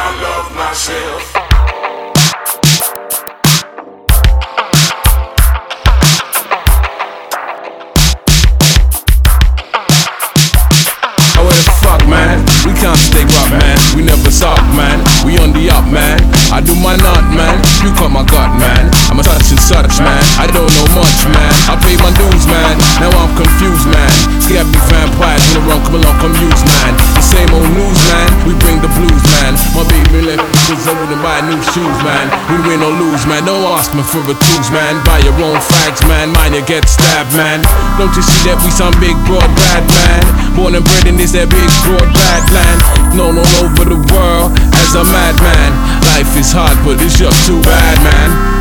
I love myself. Man, we can't stay rock, man. We never stop, man. We on the up, man. I do my nut, man. You cut my gut, man. I'm a such and such, man. I don't know much, man. I pay my dues, man. Now I'm confused, man. Scared me vampires in the run, come along, come use, man. The same old news, man. We bring the blues, man. My baby left because I wouldn't buy new shoes, man. We win or lose, man. Don't ask me for a tools, man. Buy your own fags, man. Mine you get stabbed, man. Don't you see that we some big broad bad, man? Born and bred in this that big broad bad land. Known all over the world as a madman. Life is hard, but it's just too bad, man.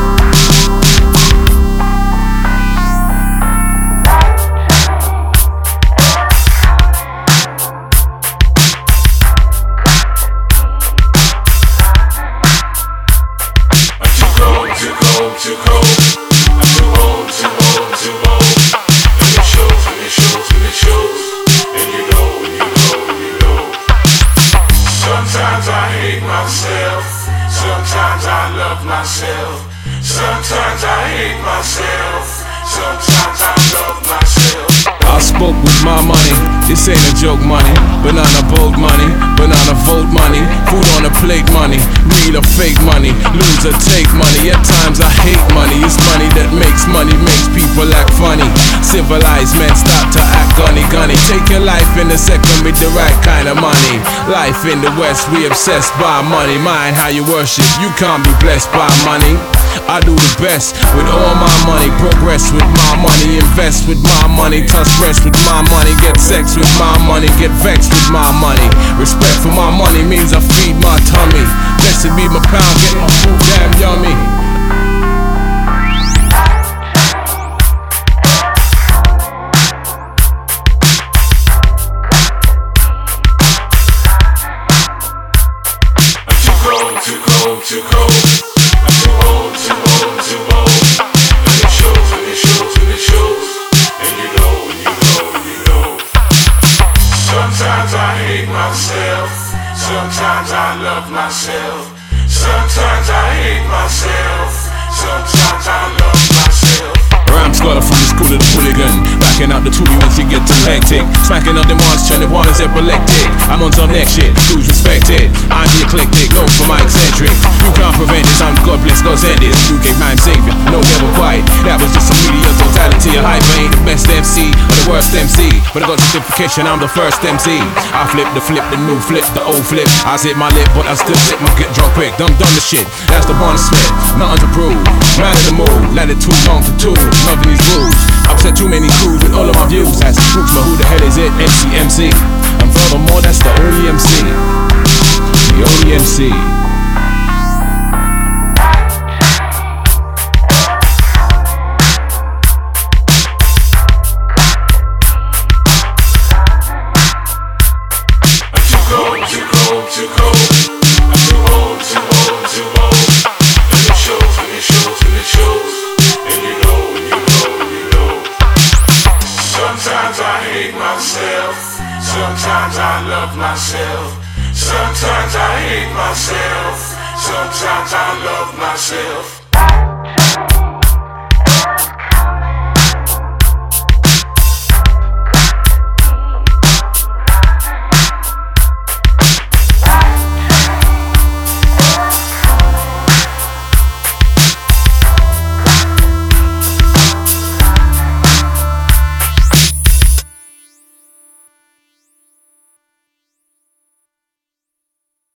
Sometimes I hate myself, sometimes I love myself. Sometimes I hate myself, sometimes I love myself. I spoke with my money, this ain't a joke money. Banana boat money, banana vote money. Food on a plate money, real or fake money. Lose or take money, at times I hate money. It's money that makes money, makes people act funny. Civilized men start to act gunny. Take your life in a second with the right kind of money. Life in the West, we obsessed by money. Mind how you worship, you can't be blessed by money. I do the best with all my money. Progress with my money, invest with my money. Touch rest with my money, get sex with my money. Get vexed with my money. Respect for my money means I feed my tummy. Blessed be my pound, get my food damn yummy. Too cold, I'm too old, too old, too old. And it shows, and it shows, and it shows. And you know, and you know, and you know. Sometimes I hate myself, sometimes I love myself. Sometimes I hate myself, sometimes I love myself. Rhyme scholar from the school of the hooligan. Backing out the toolie once you get too hectic. Smacking up them ones, turning one is epileptic. I'm on some next shit, who's respected? I'm the eclectic, known for my eccentric. You can't prevent this, I'm God bless, God send this. UK man savior, no never quite. That was just a media totality. A hype ain't the best MC or the worst MC, but I got certification, I'm the first MC. I flip, the new flip, the old flip. I zip my lip, but I still sip my get drunk quick. Done the shit, that's the one Smith. Nothing to prove, man in the mood. Let it too long for two. Loving these rules, upset too many crews with all of my views. That's the truth, but who the hell is it? MC. And furthermore, that's the only MC. The only MC. I'm too cold, too cold, too cold. I'm too old, too old, too old. And it shows, and it shows, and it shows. And you know, and you know, and you know. Sometimes I hate myself, sometimes I love myself. Sometimes I hate myself, sometimes I love myself.